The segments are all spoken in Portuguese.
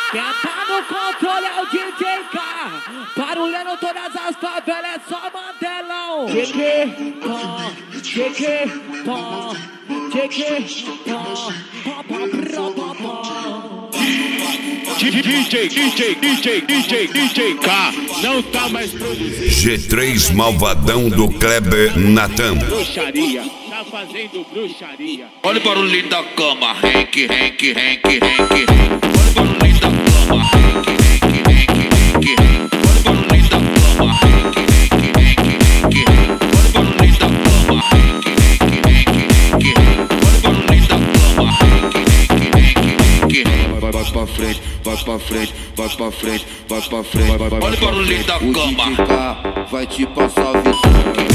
Quem tá no controle é o DJ K. Barulhando todas as favelas, é só Mandelão. DJ, K não tá mais produzindo. G3 Malvadão do Kleber Natan. Bruxaria, tá fazendo bruxaria. Olha o barulhinho da cama, Henk. Olha o barulhinho da cama, Henk. Olha o barulhinho da cama, Henk. Olha o barulhinho da cama, Henk. Olha o barulhinho da cama, Henk. Vai pra frente, vai pra frente, vai pra frente, vai pra frente. Olha o barulhinho da cama. Vai te passar a visão.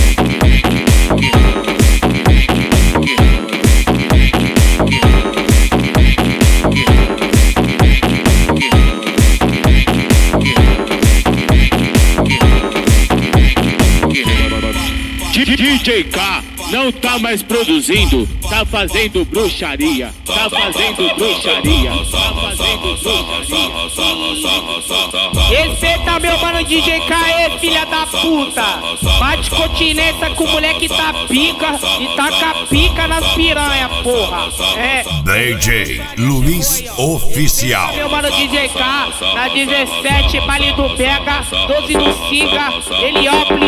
DJ K não tá mais produzindo, tá fazendo bruxaria, tá fazendo bruxaria, tá fazendo bruxaria. Respeita meu mano DJ K, filha da puta. Bate continência com o moleque tá pica e taca pica nas piranha, porra. É. DJ Luiz Oficial. Meu mano DJ K, na 17, Baile do Pega, 12 do Siga, Heliópolis,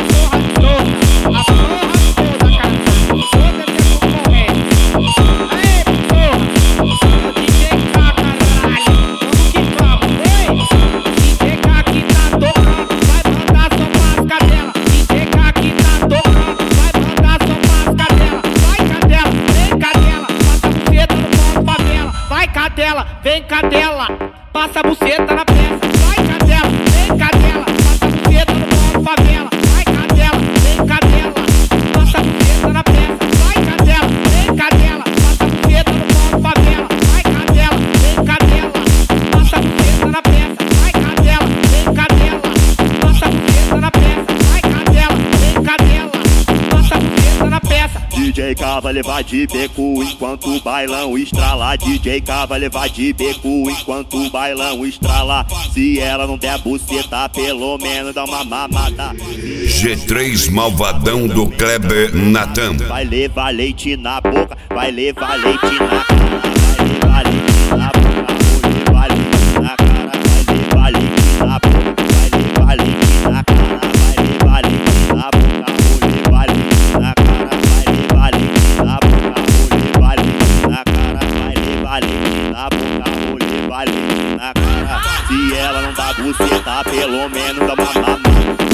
a porra toda, cara. Toda essa concorrência. Aê, porra. DJ K, caralho. Vamos que vamos, ei. DJ K que tá tocando, vai mandar só pras cadelas. DJ K que tá tocando, vai mandar só pras cadelas. Vai, cadela, vem cadela, passa a buceta no pau favela. Vai, cadela, vem cadela, passa a buceta na peça. Vai, cadela, vem cadela, passa a buceta no pau favela. Vai, cadela, vem cadela, passa a buceta na peça. Vai, cadela, vem cadela, passa a buceta no pau favela. Vai, cadela, vem cadela, passa a buceta na peça. Vai, cadela, vem cadela, passa a buceta na peça. Vai, cadela, vem cadela, passa a buceta na peça. DJ K vai levar de beco enquanto o bailão estrala. DJ K vai levar de beco enquanto o bailão estrala. Se ela não der buceta, pelo menos dá uma mamada. G3 Malvadão do Kleber Natan. Vai levar leite na boca, vai levar leite na cara. Vai levar leite na boca, vai levar leite na cara. Vai levar leite na boca, vai levar leite na cara. Vai levar leite na boca, vai levar leite na cara. Vai levar leite na boca, vai levar leite na cara. Vai levar leite na boca, vai levar leite na cara. Se ela não dá buceta, pelo menos dá uma mamada.